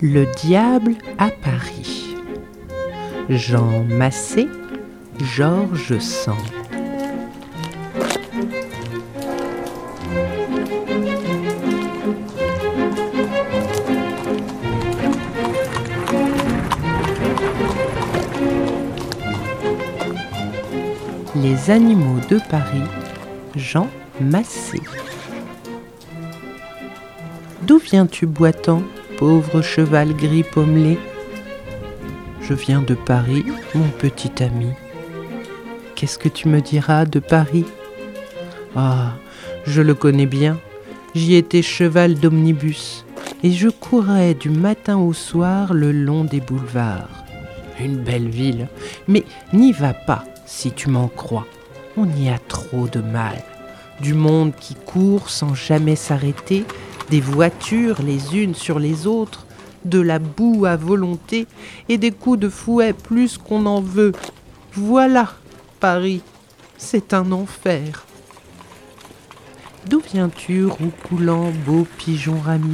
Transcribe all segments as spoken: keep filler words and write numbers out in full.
Le diable à Paris. Jean Massé, Georges Sand. Les animaux de Paris, Jean Massé. D'où viens-tu boitant, pauvre cheval gris pommelé ? Je viens de Paris, mon petit ami. Qu'est-ce que tu me diras de Paris ? Ah, je le connais bien. J'y étais cheval d'omnibus et je courais du matin au soir le long des boulevards. Une belle ville, mais n'y va pas si tu m'en crois. On y a trop de mal. Du monde qui court sans jamais s'arrêter, des voitures les unes sur les autres, de la boue à volonté et des coups de fouet plus qu'on en veut. Voilà, Paris, c'est un enfer. D'où viens-tu, roucoulant, beau pigeon ramier ?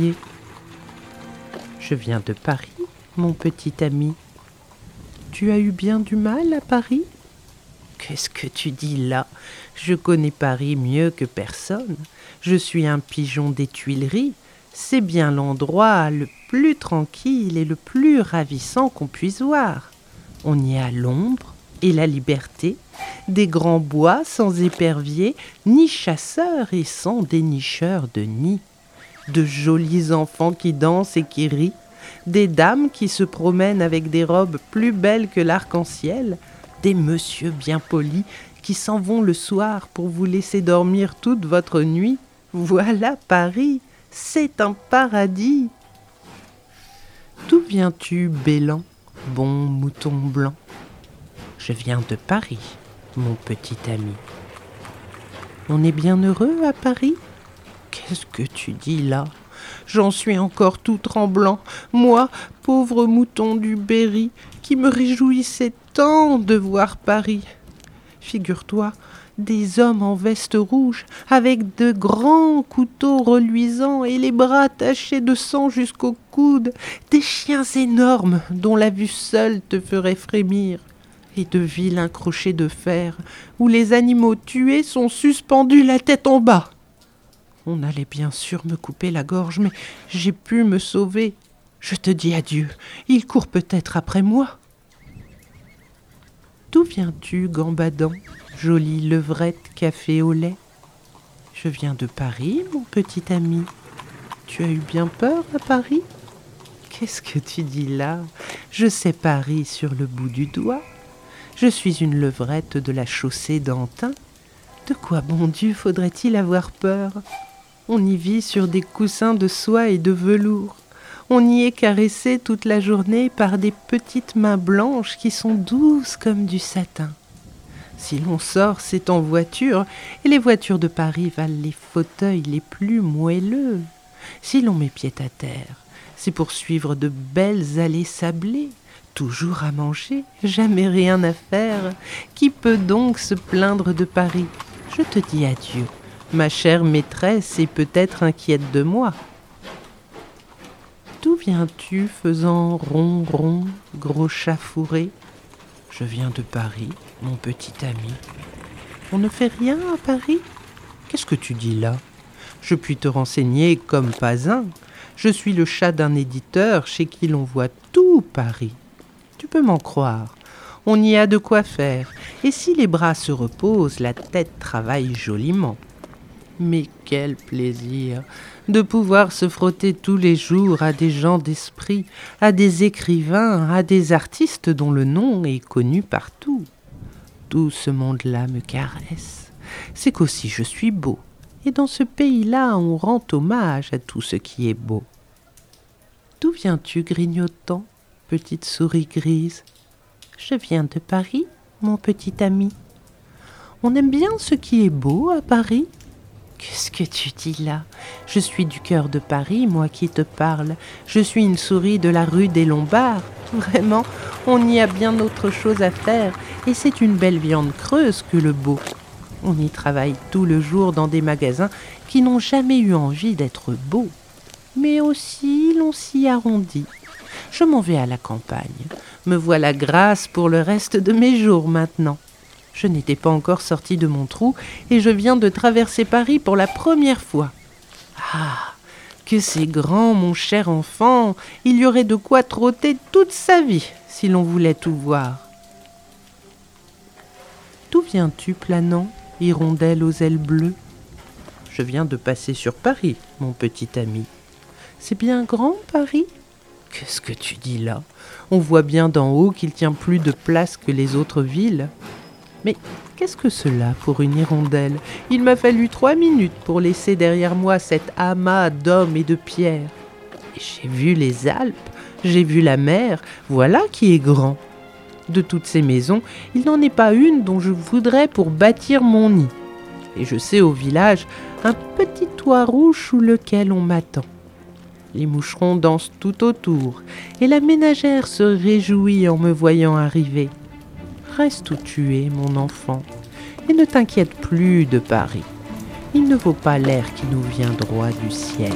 Je viens de Paris, mon petit ami. Tu as eu bien du mal à Paris ? Qu'est-ce que tu dis là ? Je connais Paris mieux que personne. Je suis un pigeon des Tuileries. C'est bien l'endroit le plus tranquille et le plus ravissant qu'on puisse voir. On y a l'ombre et la liberté, des grands bois sans épervier, ni chasseurs et sans dénicheurs de nids, de jolis enfants qui dansent et qui rient, des dames qui se promènent avec des robes plus belles que l'arc-en-ciel, des messieurs bien polis qui s'en vont le soir pour vous laisser dormir toute votre nuit. Voilà Paris, c'est un paradis. D'où viens-tu, Bélan, bon mouton blanc ? Je viens de Paris, mon petit ami. On est bien heureux à Paris ? Qu'est-ce que tu dis là ? J'en suis encore tout tremblant, moi, pauvre mouton du Berry, qui me réjouissait tant de voir Paris. Figure-toi, des hommes en veste rouge, avec de grands couteaux reluisants et les bras tachés de sang jusqu'au coude, des chiens énormes dont la vue seule te ferait frémir, et de vilains crochets de fer où les animaux tués sont suspendus la tête en bas. On allait bien sûr me couper la gorge, mais j'ai pu me sauver. Je te dis adieu, il court peut-être après moi. D'où viens-tu, gambadant, jolie levrette café au lait ? Je viens de Paris, mon petit ami. Tu as eu bien peur à Paris ? Qu'est-ce que tu dis là ? Je sais Paris sur le bout du doigt. Je suis une levrette de la chaussée d'Antin. De quoi, bon Dieu, faudrait-il avoir peur ? On y vit sur des coussins de soie et de velours. On y est caressé toute la journée par des petites mains blanches qui sont douces comme du satin. Si l'on sort, c'est en voiture, et les voitures de Paris valent les fauteuils les plus moelleux. Si l'on met pied à terre, c'est pour suivre de belles allées sablées. Toujours à manger, jamais rien à faire. Qui peut donc se plaindre de Paris ? Je te dis adieu. Ma chère maîtresse est peut-être inquiète de moi. D'où viens-tu, faisant rond, rond, gros chat fourré ? Je viens de Paris, mon petit ami. On ne fait rien à Paris ? Qu'est-ce que tu dis là ? Je puis te renseigner comme pas un. Je suis le chat d'un éditeur chez qui l'on voit tout Paris. Tu peux m'en croire. On y a de quoi faire. Et si les bras se reposent, la tête travaille joliment. Mais quel plaisir de pouvoir se frotter tous les jours à des gens d'esprit, à des écrivains, à des artistes dont le nom est connu partout. Tout ce monde-là me caresse. C'est qu'aussi je suis beau. Et dans ce pays-là, on rend hommage à tout ce qui est beau. D'où viens-tu, grignotant, petite souris grise ? Je viens de Paris, mon petit ami. On aime bien ce qui est beau à Paris ? Qu'est-ce que tu dis là ? Je suis du cœur de Paris, moi qui te parle. Je suis une souris de la rue des Lombards. Vraiment, on y a bien autre chose à faire. Et c'est une belle viande creuse que le beau. On y travaille tout le jour dans des magasins qui n'ont jamais eu envie d'être beaux. Mais aussi, l'on s'y arrondit. Je m'en vais à la campagne. Me voilà grasse pour le reste de mes jours maintenant. Je n'étais pas encore sortie de mon trou et je viens de traverser Paris pour la première fois. Ah, que c'est grand, mon cher enfant! Il y aurait de quoi trotter toute sa vie si l'on voulait tout voir. D'où viens-tu, planant, hirondelle aux ailes bleues? Je viens de passer sur Paris, mon petit ami. C'est bien grand, Paris? Qu'est-ce que tu dis là? On voit bien d'en haut qu'il tient plus de place que les autres villes. Mais qu'est-ce que cela pour une hirondelle? Il m'a fallu trois minutes pour laisser derrière moi cet amas d'hommes et de pierres. Et j'ai vu les Alpes, j'ai vu la mer, voilà qui est grand. De toutes ces maisons, il n'en est pas une dont je voudrais pour bâtir mon nid. Et je sais au village un petit toit rouge sous lequel on m'attend. Les moucherons dansent tout autour, et la ménagère se réjouit en me voyant arriver. Reste où tu es, mon enfant, et ne t'inquiète plus de Paris. Il ne vaut pas l'air qui nous vient droit du ciel.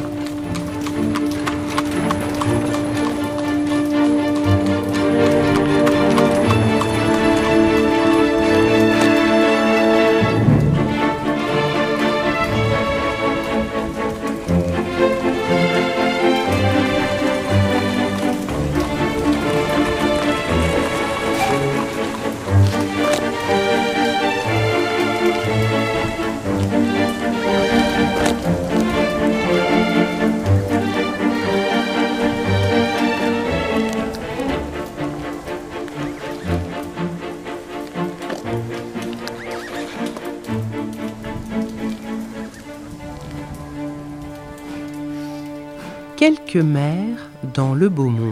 Quelques mers dans le beau monde.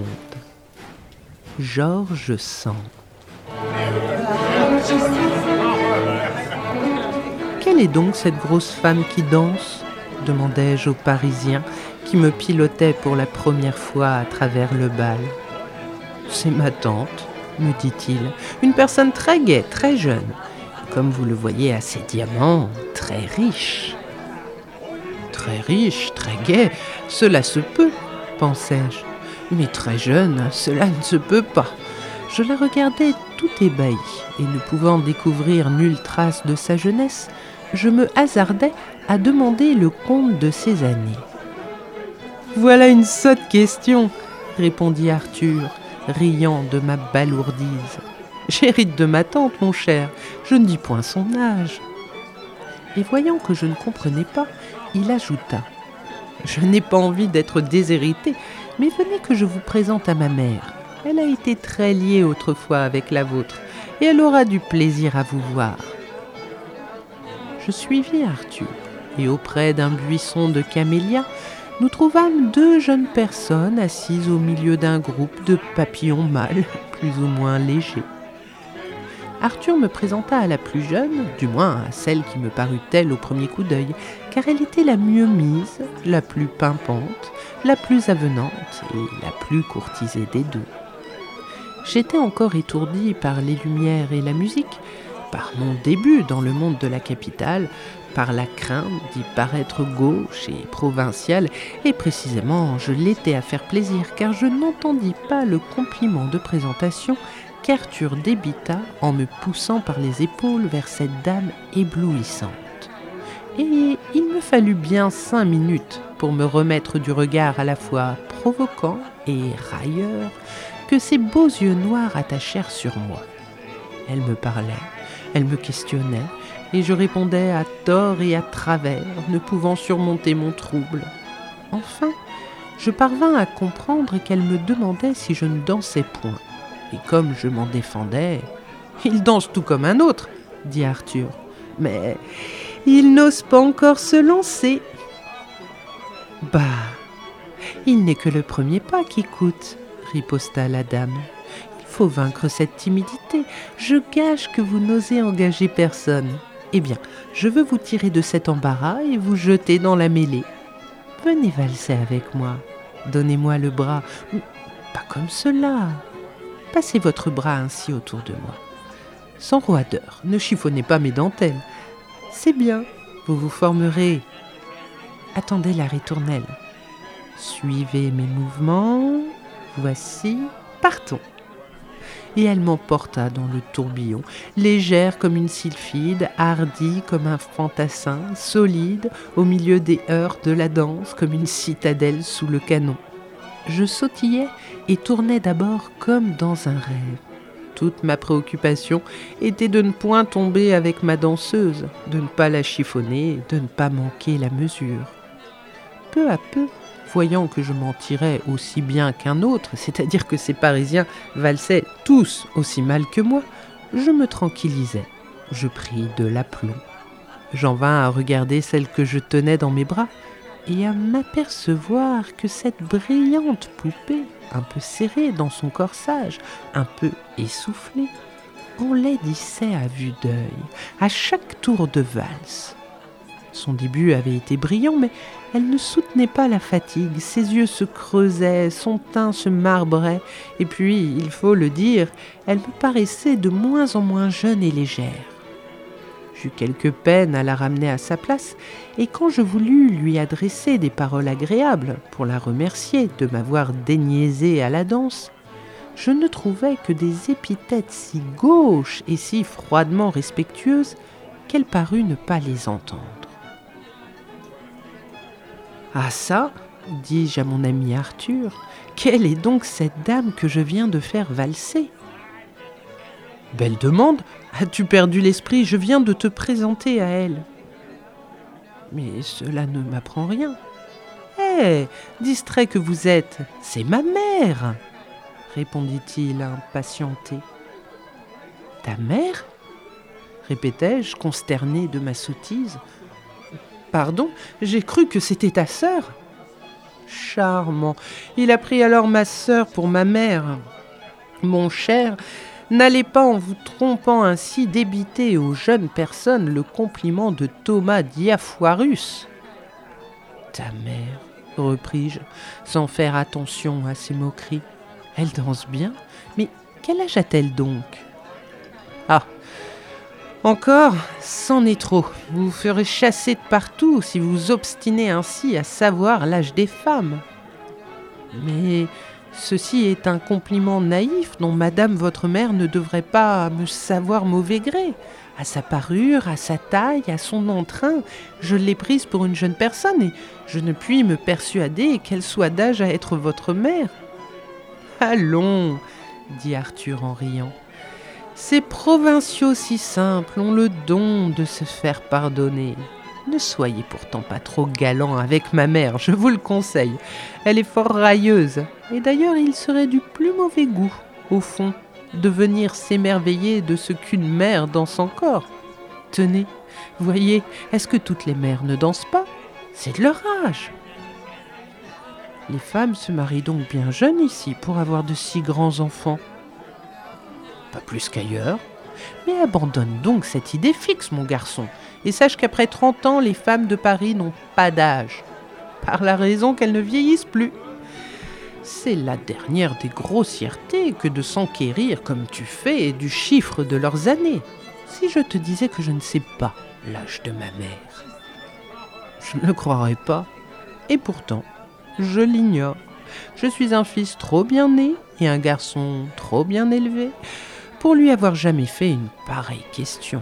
George Sand. Quelle est donc cette grosse femme qui danse? Demandai-je au Parisien qui me pilotait pour la première fois à travers le bal. C'est ma tante, me dit-il, une personne très gaie, très jeune, comme vous le voyez à ses diamants, très riche. Très riche, très gaie, cela se peut, pensai-je. Mais très jeune, cela ne se peut pas. Je la regardais tout ébahie, et ne pouvant découvrir nulle trace de sa jeunesse, je me hasardai à demander le compte de ses années. « Voilà une sotte question, » répondit Arthur, riant de ma balourdise. « J'hérite de ma tante, mon cher, je ne dis point son âge. » Et voyant que je ne comprenais pas, il ajouta « Je n'ai pas envie d'être déshérité, mais venez que je vous présente à ma mère. Elle a été très liée autrefois avec la vôtre, et elle aura du plaisir à vous voir. » Je suivis Arthur, et auprès d'un buisson de camélias, nous trouvâmes deux jeunes personnes assises au milieu d'un groupe de papillons mâles, plus ou moins légers. Arthur me présenta à la plus jeune, du moins à celle qui me parut telle au premier coup d'œil, car elle était la mieux mise, la plus pimpante, la plus avenante et la plus courtisée des deux. J'étais encore étourdi par les lumières et la musique, par mon début dans le monde de la capitale, par la crainte d'y paraître gauche et provinciale, et précisément je l'étais à faire plaisir, car je n'entendis pas le compliment de présentation qu'Arthur débita en me poussant par les épaules vers cette dame éblouissante. Et il me fallut bien cinq minutes pour me remettre du regard à la fois provoquant et railleur que ses beaux yeux noirs attachèrent sur moi. Elle me parlait, elle me questionnait, et je répondais à tort et à travers, ne pouvant surmonter mon trouble. Enfin, je parvins à comprendre qu'elle me demandait si je ne dansais point. Et comme je m'en défendais, « Il danse tout comme un autre, » dit Arthur. « Mais il n'ose pas encore se lancer. »« Bah, il n'est que le premier pas qui coûte, » riposta la dame. « Il faut vaincre cette timidité. Je gage que vous n'osez engager personne. Eh bien, je veux vous tirer de cet embarras et vous jeter dans la mêlée. Venez valser avec moi. Donnez-moi le bras. Pas comme cela. Passez votre bras ainsi autour de moi. Sans roideur, ne chiffonnez pas mes dentelles. C'est bien, vous vous formerez. Attendez la ritournelle. Suivez mes mouvements. Voici, partons. Et elle m'emporta dans le tourbillon, légère comme une sylphide, hardie comme un fantassin, solide au milieu des heurts de la danse comme une citadelle sous le canon. Je sautillais et tournais d'abord comme dans un rêve. Toute ma préoccupation était de ne point tomber avec ma danseuse, de ne pas la chiffonner, de ne pas manquer la mesure. Peu à peu, voyant que je m'en tirais aussi bien qu'un autre, c'est-à-dire que ces Parisiens valsaient tous aussi mal que moi, je me tranquillisais. Je pris de l'aplomb. J'en vins à regarder celle que je tenais dans mes bras et à m'apercevoir que cette brillante poupée, un peu serrée dans son corsage, un peu essoufflée, enlaidissait à vue d'œil, à chaque tour de valse. Son début avait été brillant, mais elle ne soutenait pas la fatigue. Ses yeux se creusaient, son teint se marbrait, et puis, il faut le dire, elle me paraissait de moins en moins jeune et légère. J'eus quelque peine à la ramener à sa place, et quand je voulus lui adresser des paroles agréables pour la remercier de m'avoir déniaisé à la danse, je ne trouvais que des épithètes si gauches et si froidement respectueuses qu'elle parut ne pas les entendre. « Ah ça, dis-je à mon ami Arthur, quelle est donc cette dame que je viens de faire valser ?»« Belle demande, as-tu perdu l'esprit? Je viens de te présenter à elle. »« Mais cela ne m'apprend rien. »« Hé, distrait que vous êtes, c'est ma mère !» répondit-il impatienté. « Ta mère ?» répétai-je, consterné de ma sottise. « Pardon, j'ai cru que c'était ta sœur. »« Charmant, il a pris alors ma sœur pour ma mère. Mon cher, n'allez pas en vous trompant ainsi débiter aux jeunes personnes le compliment de Thomas Diafoirus. »« Ta mère, repris-je, sans faire attention à ces moqueries. Elle danse bien, mais quel âge a-t-elle donc ? Ah, encore, c'en est trop. Vous vous ferez chasser de partout si vous vous obstinez ainsi à savoir l'âge des femmes. Mais ceci est un compliment naïf dont madame votre mère ne devrait pas me savoir mauvais gré. À sa parure, à sa taille, à son entrain, je l'ai prise pour une jeune personne et je ne puis me persuader qu'elle soit d'âge à être votre mère. « Allons, dit Arthur en riant. Ces provinciaux si simples ont le don de se faire pardonner. Ne soyez pourtant pas trop galant avec ma mère, je vous le conseille. Elle est fort railleuse, et d'ailleurs il serait du plus mauvais goût, au fond, de venir s'émerveiller de ce qu'une mère danse encore. Tenez, voyez, est-ce que toutes les mères ne dansent pas? C'est de leur âge. Les femmes se marient donc bien jeunes ici pour avoir de si grands enfants. Pas plus qu'ailleurs. Mais abandonne donc cette idée fixe, mon garçon, et sache qu'après trente ans, les femmes de Paris n'ont pas d'âge, par la raison qu'elles ne vieillissent plus. C'est la dernière des grossièretés que de s'enquérir, comme tu fais, du chiffre de leurs années. Si je te disais que je ne sais pas l'âge de ma mère, je ne le croirais pas, et pourtant, je l'ignore. Je suis un fils trop bien né et un garçon trop bien élevé pour lui avoir jamais fait une pareille question.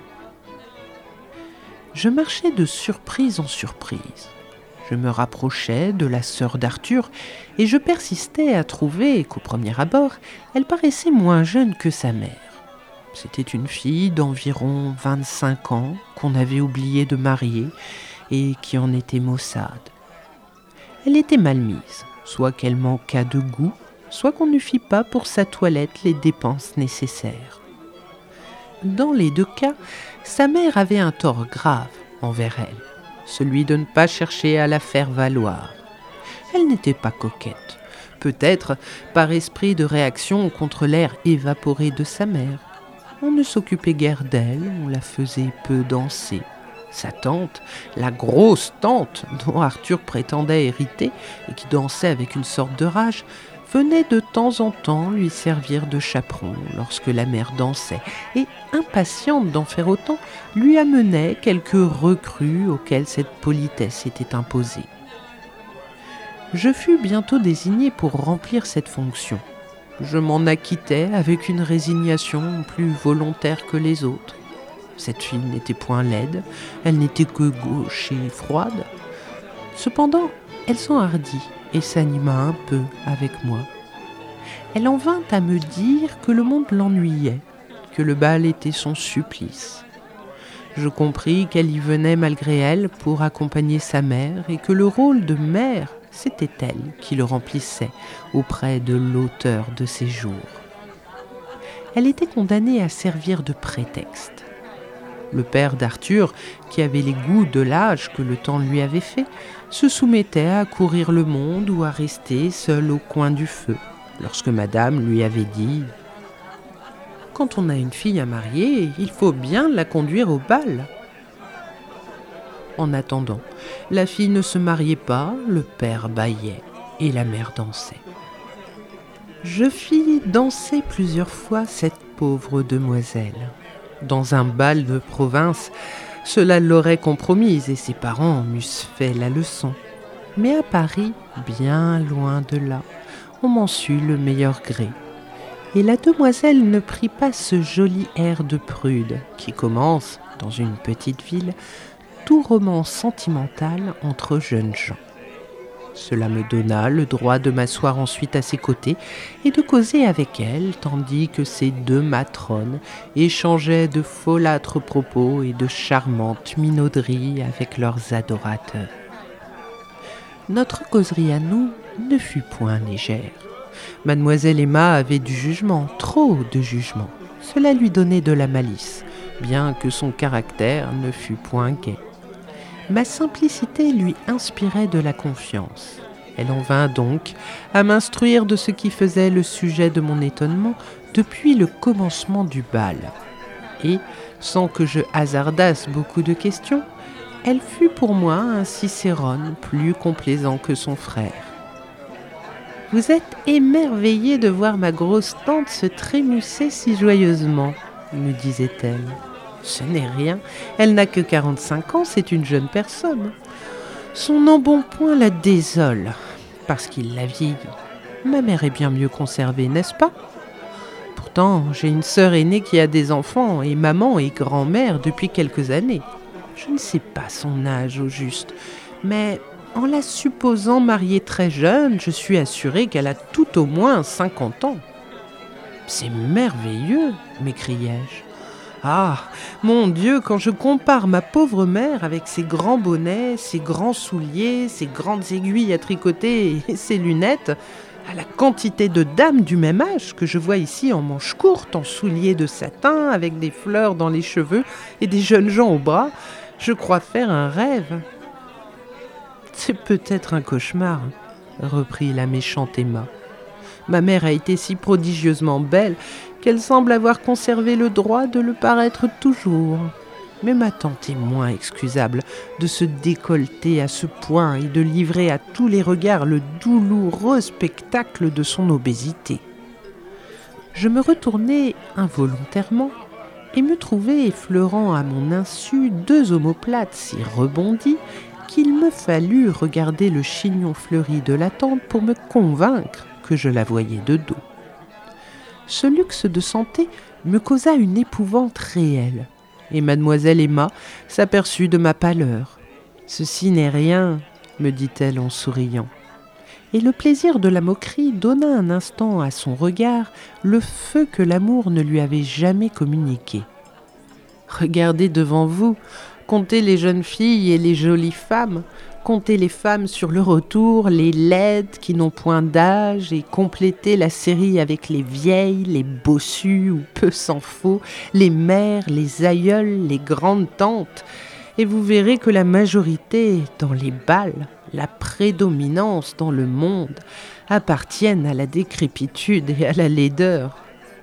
Je marchais de surprise en surprise. Je me rapprochais de la sœur d'Arthur et je persistais à trouver qu'au premier abord, elle paraissait moins jeune que sa mère. C'était une fille d'environ vingt-cinq ans qu'on avait oublié de marier et qui en était maussade. Elle était mal mise, soit qu'elle manquât de goût, soit qu'on ne fit pas pour sa toilette les dépenses nécessaires. Dans les deux cas, sa mère avait un tort grave envers elle, celui de ne pas chercher à la faire valoir. Elle n'était pas coquette, peut-être par esprit de réaction contre l'air évaporé de sa mère. On ne s'occupait guère d'elle, on la faisait peu danser. Sa tante, la grosse tante dont Arthur prétendait hériter et qui dansait avec une sorte de rage, venait de temps en temps lui servir de chaperon lorsque la mère dansait et, impatiente d'en faire autant, lui amenait quelques recrues auxquelles cette politesse était imposée. Je fus bientôt désigné pour remplir cette fonction. Je m'en acquittais avec une résignation plus volontaire que les autres. Cette fille n'était point laide, elle n'était que gauche et froide. Cependant, elle s'enhardit et s'anima un peu avec moi. Elle en vint à me dire que le monde l'ennuyait, que le bal était son supplice. Je compris qu'elle y venait malgré elle pour accompagner sa mère et que le rôle de mère, c'était elle qui le remplissait auprès de l'auteur de ses jours. Elle était condamnée à servir de prétexte. Le père d'Arthur, qui avait les goûts de l'âge que le temps lui avait fait, se soumettait à courir le monde ou à rester seul au coin du feu, lorsque madame lui avait dit « Quand on a une fille à marier, il faut bien la conduire au bal. » En attendant, la fille ne se mariait pas, le père bâillait et la mère dansait. Je fis danser plusieurs fois cette pauvre demoiselle. Dans un bal de province, cela l'aurait compromise et ses parents m'eussent fait la leçon. Mais à Paris, bien loin de là, on m'en sut le meilleur gré. Et la demoiselle ne prit pas ce joli air de prude qui commence, dans une petite ville, tout roman sentimental entre jeunes gens. Cela me donna le droit de m'asseoir ensuite à ses côtés et de causer avec elle, tandis que ces deux matrones échangeaient de folâtres propos et de charmantes minauderies avec leurs adorateurs. Notre causerie à nous ne fut point légère. Mademoiselle Emma avait du jugement, trop de jugement. Cela lui donnait de la malice, bien que son caractère ne fût point gai. Ma simplicité lui inspirait de la confiance. Elle en vint donc à m'instruire de ce qui faisait le sujet de mon étonnement depuis le commencement du bal. Et, sans que je hasardasse beaucoup de questions, elle fut pour moi un Cicérone plus complaisant que son frère. « Vous êtes émerveillé de voir ma grosse tante se trémousser si joyeusement, » me disait-elle. « Ce n'est rien, elle n'a que quarante-cinq ans, c'est une jeune personne. Son embonpoint la désole, parce qu'il l'a vieillie. Ma mère est bien mieux conservée, n'est-ce pas? Pourtant, j'ai une sœur aînée qui a des enfants, et maman est grand-mère depuis quelques années. Je ne sais pas son âge au juste, mais en la supposant mariée très jeune, je suis assurée qu'elle a tout au moins cinquante ans. »« C'est merveilleux !» m'écriai-je. « Ah, mon Dieu, quand je compare ma pauvre mère avec ses grands bonnets, ses grands souliers, ses grandes aiguilles à tricoter et ses lunettes, à la quantité de dames du même âge que je vois ici en manches courtes, en souliers de satin, avec des fleurs dans les cheveux et des jeunes gens au bras, je crois faire un rêve. »« C'est peut-être un cauchemar, » reprit la méchante Emma. « Ma mère a été si prodigieusement belle qu'elle semble avoir conservé le droit de le paraître toujours. Mais ma tante est moins excusable de se décolleter à ce point et de livrer à tous les regards le douloureux spectacle de son obésité. » Je me retournai involontairement et me trouvai effleurant à mon insu deux omoplates si rebondies qu'il me fallut regarder le chignon fleuri de la tante pour me convaincre que je la voyais de dos. Ce luxe de santé me causa une épouvante réelle, et mademoiselle Emma s'aperçut de ma pâleur. « Ceci n'est rien, » me dit-elle en souriant. Et le plaisir de la moquerie donna un instant à son regard le feu que l'amour ne lui avait jamais communiqué. « Regardez devant vous, comptez les jeunes filles et les jolies femmes, comptez les femmes sur le retour, les laides qui n'ont point d'âge, et complétez la série avec les vieilles, les bossues ou peu s'en faut, les mères, les aïeules, les grandes tantes, et vous verrez que la majorité dans les bals, la prédominance dans le monde, appartiennent à la décrépitude et à la laideur. »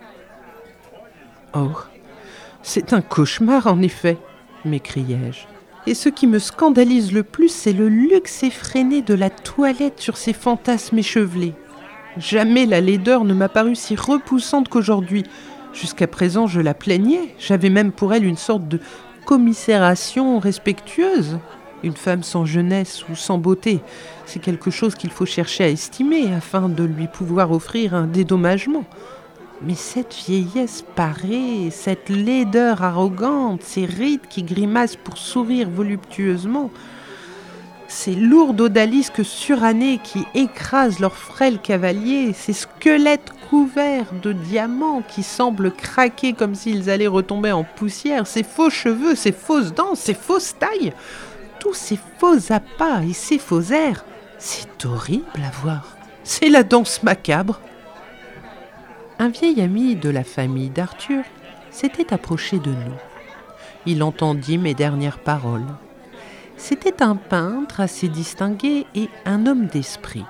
« Oh, c'est un cauchemar en effet, » m'écriai-je. Et ce qui me scandalise le plus, c'est le luxe effréné de la toilette sur ces fantasmes échevelés. Jamais la laideur ne m'a paru si repoussante qu'aujourd'hui. Jusqu'à présent, je la plaignais. J'avais même pour elle une sorte de commisération respectueuse. Une femme sans jeunesse ou sans beauté, c'est quelque chose qu'il faut chercher à estimer afin de lui pouvoir offrir un dédommagement. Mais cette vieillesse parée, cette laideur arrogante, ces rides qui grimacent pour sourire voluptueusement, ces lourdes odalisques surannées qui écrasent leurs frêles cavaliers, ces squelettes couverts de diamants qui semblent craquer comme s'ils allaient retomber en poussière, ces faux cheveux, ces fausses dents, ces fausses tailles, tous ces faux appâts et ces faux airs, c'est horrible à voir. C'est la danse macabre. Un vieil ami de la famille d'Arthur s'était approché de nous. Il entendit mes dernières paroles. C'était un peintre assez distingué et un homme d'esprit.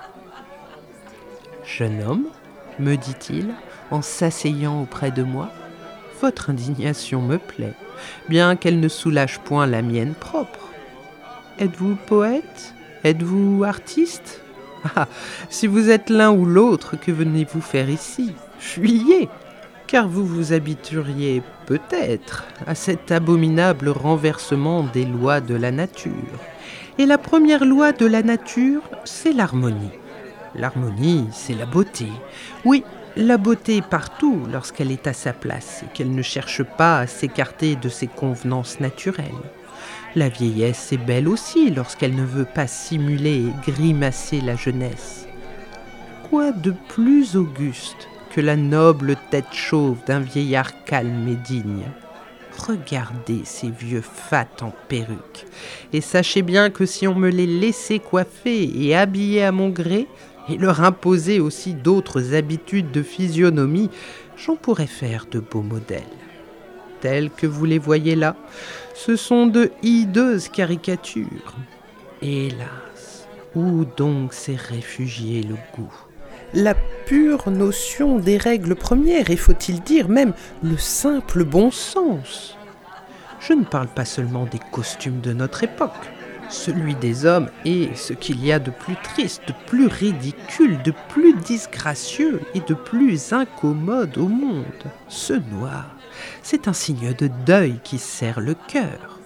« Jeune homme, me dit-il, en s'asseyant auprès de moi, votre indignation me plaît, bien qu'elle ne soulage point la mienne propre. Êtes-vous poète ? Êtes-vous artiste ? Ah, si vous êtes l'un ou l'autre, que venez-vous faire ici ? Fuyez, car vous vous habitueriez peut-être à cet abominable renversement des lois de la nature. Et la première loi de la nature, c'est l'harmonie. L'harmonie, c'est la beauté. Oui, la beauté partout lorsqu'elle est à sa place et qu'elle ne cherche pas à s'écarter de ses convenances naturelles. La vieillesse est belle aussi lorsqu'elle ne veut pas simuler et grimacer la jeunesse. Quoi de plus auguste que la noble tête chauve d'un vieillard calme et digne ? Regardez ces vieux fats en perruque, et sachez bien que si on me les laissait coiffer et habiller à mon gré, et leur imposer aussi d'autres habitudes de physionomie, j'en pourrais faire de beaux modèles. Tels que vous les voyez là, ce sont de hideuses caricatures. Hélas, où donc s'est réfugié le goût ? La pure notion des règles premières, et faut-il dire même le simple bon sens. Je ne parle pas seulement des costumes de notre époque. Celui des hommes est ce qu'il y a de plus triste, de plus ridicule, de plus disgracieux et de plus incommode au monde. Ce noir, c'est un signe de deuil qui serre le cœur.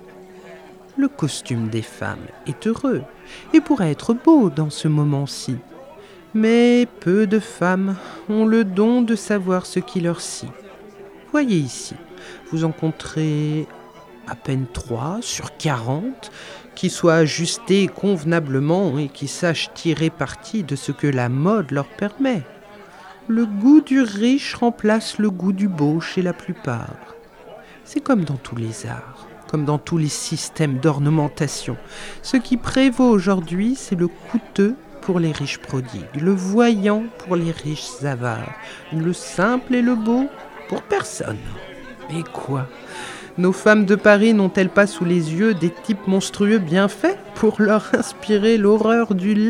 Le costume des femmes est heureux et pourrait être beau dans ce moment-ci. Mais peu de femmes ont le don de savoir ce qui leur scie. Voyez ici, vous en compterez à peine trois sur quarante qui soient ajustés convenablement et qui sachent tirer parti de ce que la mode leur permet. Le goût du riche remplace le goût du beau chez la plupart. C'est comme dans tous les arts, comme dans tous les systèmes d'ornementation. Ce qui prévaut aujourd'hui, c'est le coûteux pour les riches prodigues, le voyant pour les riches avares, le simple et le beau pour personne. Mais quoi ? Nos femmes de Paris n'ont-elles pas sous les yeux des types monstrueux bien faits pour leur inspirer l'horreur du lait ?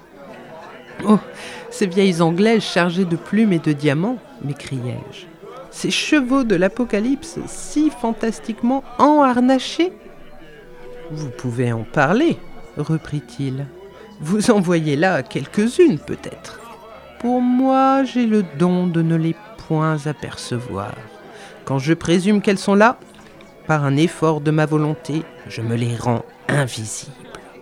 Oh, ces vieilles Anglaises chargées de plumes et de diamants, m'écriai-je. Ces chevaux de l'Apocalypse si fantastiquement enharnachés ? Vous pouvez en parler, reprit-il. Vous en voyez là quelques-unes peut-être. Pour moi, j'ai le don de ne les point apercevoir. Quand je présume qu'elles sont là, par un effort de ma volonté, je me les rends invisibles.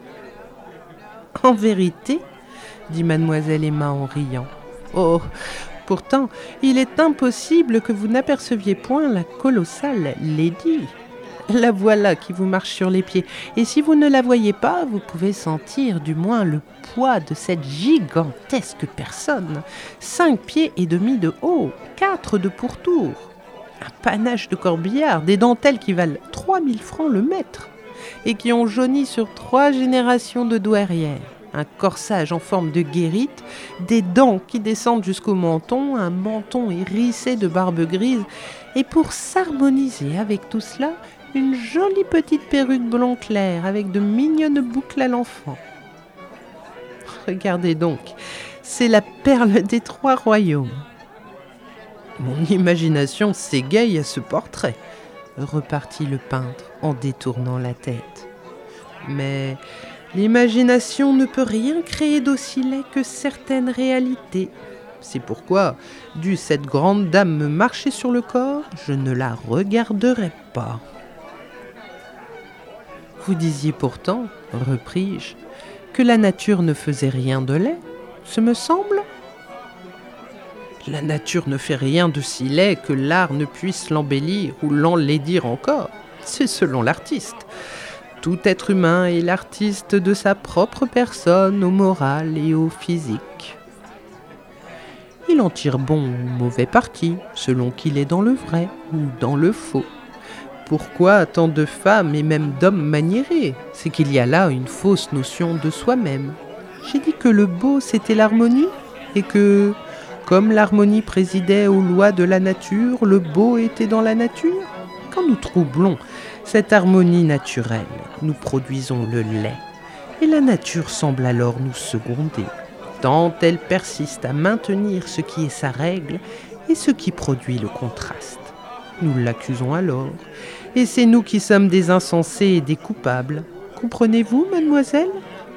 En vérité, dit mademoiselle Emma en riant. Oh, pourtant, il est impossible que vous n'aperceviez point la colossale Lady. La voilà qui vous marche sur les pieds. Et si vous ne la voyez pas, vous pouvez sentir du moins le poids de cette gigantesque personne. Cinq pieds et demi de haut, quatre de pourtour. Un panache de corbillard, des dentelles qui valent trois mille francs le mètre et qui ont jauni sur trois générations de douairières. Un corsage en forme de guérite, des dents qui descendent jusqu'au menton, un menton hérissé de barbe grise, et pour s'harmoniser avec tout cela, une jolie petite perruque blond clair avec de mignonnes boucles à l'enfant. Regardez donc, c'est la perle des trois royaumes. Mon imagination s'égaye à ce portrait, repartit le peintre en détournant la tête. Mais l'imagination ne peut rien créer d'aussi laid que certaines réalités. C'est pourquoi, dût cette grande dame me marcher sur le corps, je ne la regarderai pas. Vous disiez pourtant, repris-je, que la nature ne faisait rien de laid, ce me semble. La nature ne fait rien de si laid que l'art ne puisse l'embellir ou l'enlaidir encore. C'est selon l'artiste. Tout être humain est l'artiste de sa propre personne au moral et au physique. Il en tire bon ou mauvais parti, selon qu'il est dans le vrai ou dans le faux. Pourquoi tant de femmes et même d'hommes maniérés? C'est qu'il y a là une fausse notion de soi-même. J'ai dit que le beau, c'était l'harmonie, et que, comme l'harmonie présidait aux lois de la nature, le beau était dans la nature. Quand nous troublons cette harmonie naturelle, nous produisons le laid, et la nature semble alors nous seconder, tant elle persiste à maintenir ce qui est sa règle et ce qui produit le contraste. Nous l'accusons alors, et c'est nous qui sommes des insensés et des coupables. Comprenez-vous, mademoiselle ?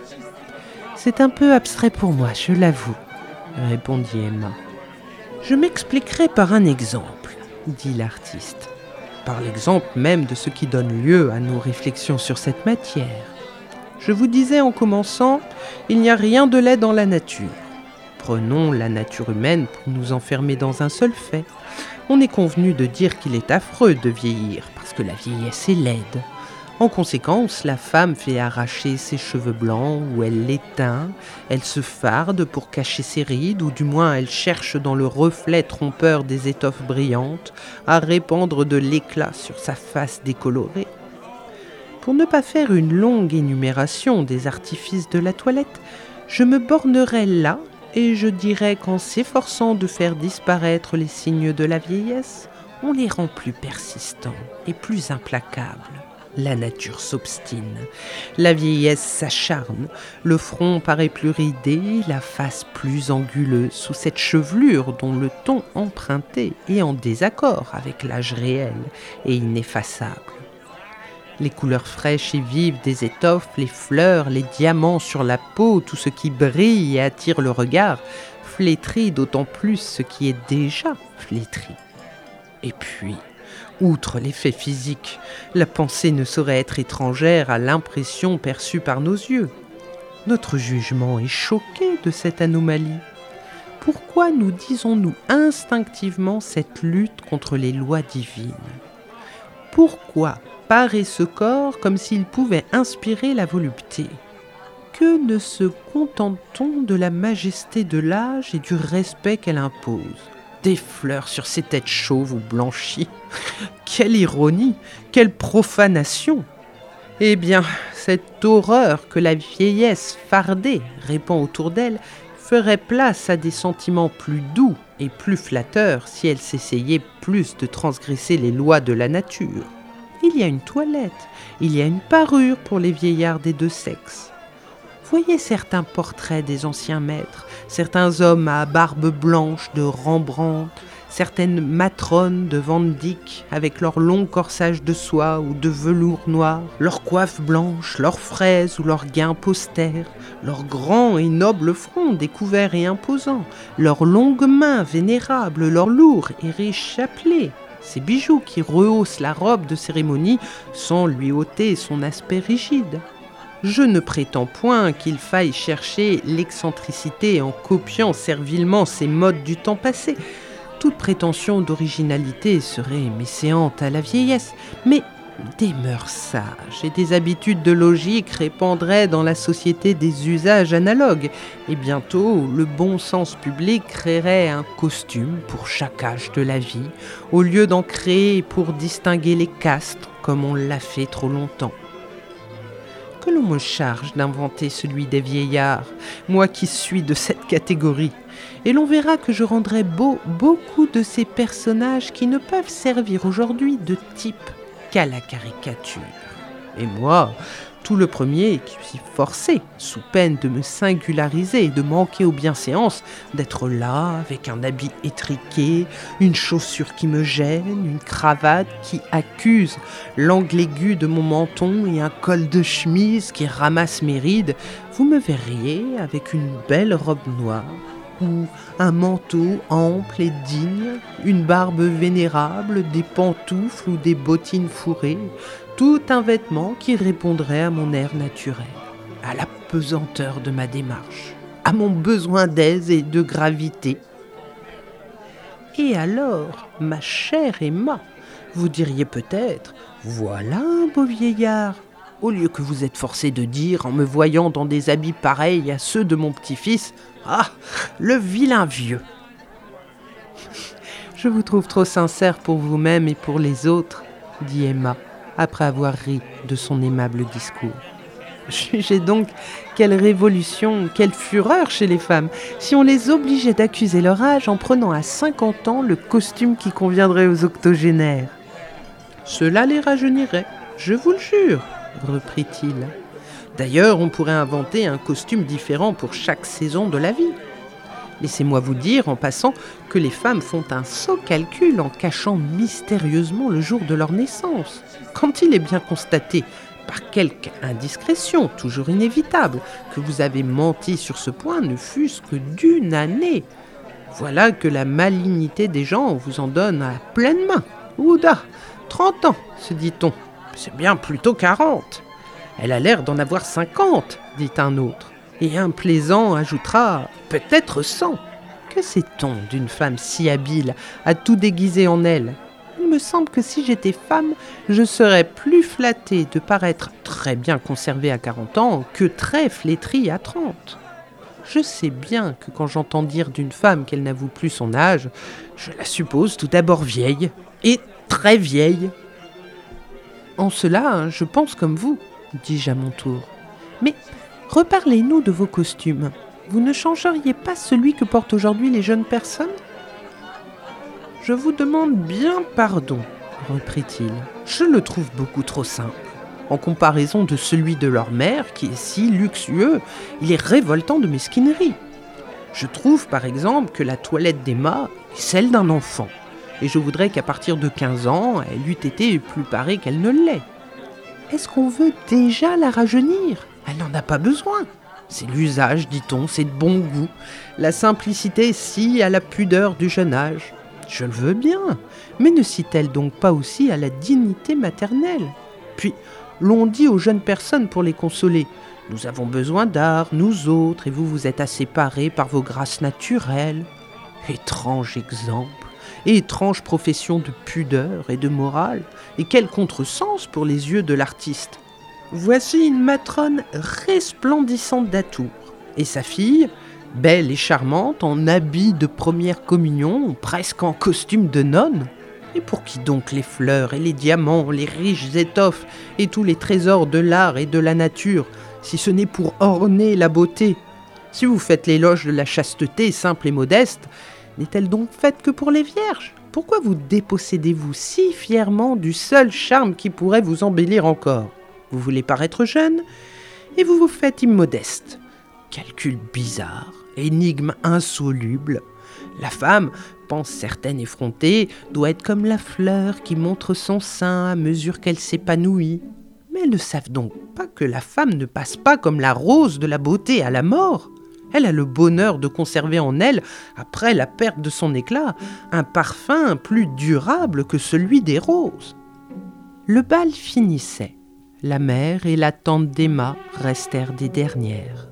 C'est un peu abstrait pour moi, je l'avoue, répondit Emma. Je m'expliquerai par un exemple, dit l'artiste, par l'exemple même de ce qui donne lieu à nos réflexions sur cette matière. Je vous disais en commençant, il n'y a rien de laid dans la nature. Prenons la nature humaine pour nous enfermer dans un seul fait. On est convenu de dire qu'il est affreux de vieillir, parce que la vieillesse est laide. En conséquence, la femme fait arracher ses cheveux blancs ou elle les teint, elle se farde pour cacher ses rides, ou du moins elle cherche dans le reflet trompeur des étoffes brillantes à répandre de l'éclat sur sa face décolorée. Pour ne pas faire une longue énumération des artifices de la toilette, je me bornerai là et je dirais qu'en s'efforçant de faire disparaître les signes de la vieillesse, on les rend plus persistants et plus implacables. La nature s'obstine, la vieillesse s'acharne, le front paraît plus ridé, la face plus anguleuse sous cette chevelure dont le ton emprunté est en désaccord avec l'âge réel et ineffaçable. Les couleurs fraîches et vives des étoffes, les fleurs, les diamants sur la peau, tout ce qui brille et attire le regard, flétrit d'autant plus ce qui est déjà flétri. Et puis, outre l'effet physique, la pensée ne saurait être étrangère à l'impression perçue par nos yeux. Notre jugement est choqué de cette anomalie. Pourquoi nous disons-nous instinctivement cette lutte contre les lois divines ? Pourquoi parer ce corps comme s'il pouvait inspirer la volupté ? Que ne se contente-t-on de la majesté de l'âge et du respect qu'elle impose ? Des fleurs sur ces têtes chauves ou blanchies. Quelle ironie, quelle profanation ! Eh bien, cette horreur que la vieillesse fardée répand autour d'elle ferait place à des sentiments plus doux et plus flatteurs si elle s'essayait plus de transgresser les lois de la nature. Il y a une toilette, il y a une parure pour les vieillards des deux sexes. Voyez certains portraits des anciens maîtres, certains hommes à barbe blanche de Rembrandt, certaines matrones de Van Dyck avec leurs longs corsages de soie ou de velours noir, leurs coiffes blanches, leurs fraises ou leurs gains posters, leurs grands et nobles fronts découverts et imposants, leurs longues mains vénérables, leurs lourds et riches chapelets, ces bijoux qui rehaussent la robe de cérémonie sans lui ôter son aspect rigide. Je ne prétends point qu'il faille chercher l'excentricité en copiant servilement ces modes du temps passé. Toute prétention d'originalité serait méséante à la vieillesse, mais des mœurs sages et des habitudes de logique répandraient dans la société des usages analogues, et bientôt le bon sens public créerait un costume pour chaque âge de la vie, au lieu d'en créer pour distinguer les castes, comme on l'a fait trop longtemps. Que l'on me charge d'inventer celui des vieillards, moi qui suis de cette catégorie, et l'on verra que je rendrai beau beaucoup de ces personnages qui ne peuvent servir aujourd'hui de type qu'à la caricature. Et moi, tout le premier qui suis forcé, sous peine de me singulariser et de manquer aux bienséances, d'être là avec un habit étriqué, une chaussure qui me gêne, une cravate qui accuse l'angle aigu de mon menton et un col de chemise qui ramasse mes rides, vous me verriez avec une belle robe noire, ou un manteau ample et digne, une barbe vénérable, des pantoufles ou des bottines fourrées, tout un vêtement qui répondrait à mon air naturel, à la pesanteur de ma démarche, à mon besoin d'aise et de gravité. Et alors, ma chère Emma, vous diriez peut-être, voilà un beau vieillard, au lieu que vous êtes forcé de dire en me voyant dans des habits pareils à ceux de mon petit-fils, ah, le vilain vieux. Je vous trouve trop sincère pour vous-même et pour les autres, dit Emma, après avoir ri de son aimable discours. Jugez donc quelle révolution, quelle fureur chez les femmes, si on les obligeait d'accuser leur âge en prenant à cinquante ans le costume qui conviendrait aux octogénaires. Cela les rajeunirait, je vous le jure, reprit-il. D'ailleurs, on pourrait inventer un costume différent pour chaque saison de la vie. Laissez-moi vous dire, en passant, que les femmes font un sot calcul en cachant mystérieusement le jour de leur naissance. Quand il est bien constaté, par quelque indiscrétion, toujours inévitable, que vous avez menti sur ce point, ne fût-ce que d'une année. Voilà que la malignité des gens vous en donne à pleine main. Ouda, trente ans, se dit-on. C'est bien plutôt quarante. Elle a l'air d'en avoir cinquante, dit un autre. Et un plaisant ajoutera peut-être cent. Que sait-on d'une femme si habile à tout déguiser en elle ? Il me semble que si j'étais femme, je serais plus flattée de paraître très bien conservée à quarante ans que très flétrie à trente. Je sais bien que quand j'entends dire d'une femme qu'elle n'avoue plus son âge, je la suppose tout d'abord vieille, et très vieille. En cela, je pense comme vous, dis-je à mon tour. Mais reparlez-nous de vos costumes. Vous ne changeriez pas celui que portent aujourd'hui les jeunes personnes ? Je vous demande bien pardon, reprit-il. Je le trouve beaucoup trop simple. En comparaison de celui de leur mère, qui est si luxueux, il est révoltant de mesquinerie. Je trouve par exemple que la toilette d'Emma est celle d'un enfant, et je voudrais qu'à partir de quinze ans, elle eût été plus parée qu'elle ne l'est. Est-ce qu'on veut déjà la rajeunir ? Elle n'en a pas besoin. C'est l'usage, dit-on, c'est de bon goût. La simplicité scie à la pudeur du jeune âge. Je le veux bien, mais ne scie-t-elle donc pas aussi à la dignité maternelle ? Puis, l'on dit aux jeunes personnes pour les consoler, « Nous avons besoin d'art, nous autres, et vous vous êtes assez parés par vos grâces naturelles. » Étrange exemple, et étrange profession de pudeur et de morale, et quel contresens pour les yeux de l'artiste. Voici une matrone resplendissante d'atours, et sa fille, belle et charmante, en habit de première communion, presque en costume de nonne. Et pour qui donc les fleurs et les diamants, les riches étoffes et tous les trésors de l'art et de la nature, si ce n'est pour orner la beauté ? Si vous faites l'éloge de la chasteté simple et modeste, n'est-elle donc faite que pour les vierges ? Pourquoi vous dépossédez-vous si fièrement du seul charme qui pourrait vous embellir encore ? Vous voulez paraître jeune, et vous vous faites immodeste. Calcul bizarre, énigme insoluble. La femme, pense certaines effrontées, doit être comme la fleur qui montre son sein à mesure qu'elle s'épanouit. Mais elles ne savent donc pas que la femme ne passe pas comme la rose de la beauté à la mort. Elle a le bonheur de conserver en elle, après la perte de son éclat, un parfum plus durable que celui des roses. Le bal finissait. La mère et la tante d'Emma restèrent des dernières.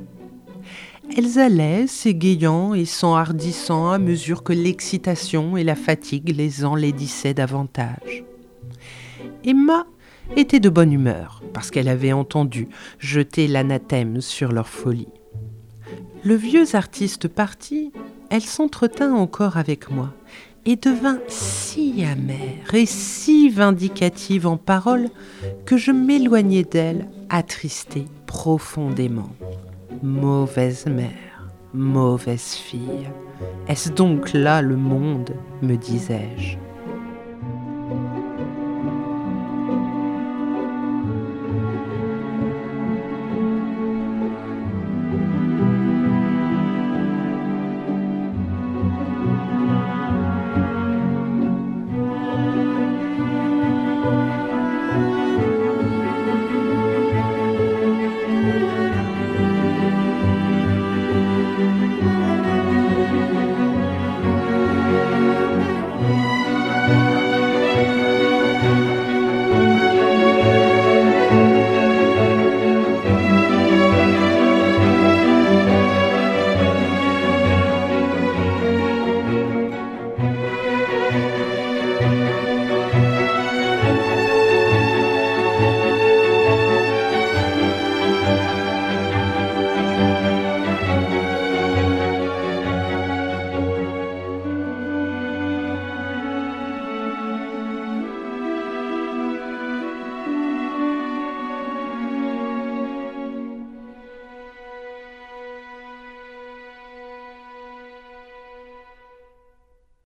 Elles allaient s'égayant et s'enhardissant à mesure que l'excitation et la fatigue les enlaidissaient davantage. Emma était de bonne humeur, parce qu'elle avait entendu jeter l'anathème sur leur folie. Le vieux artiste parti, elle s'entretint encore avec moi, et devint si amère et si vindicative en paroles que je m'éloignai d'elle, attristée profondément. Mauvaise mère, mauvaise fille, est-ce donc là le monde, me disais-je.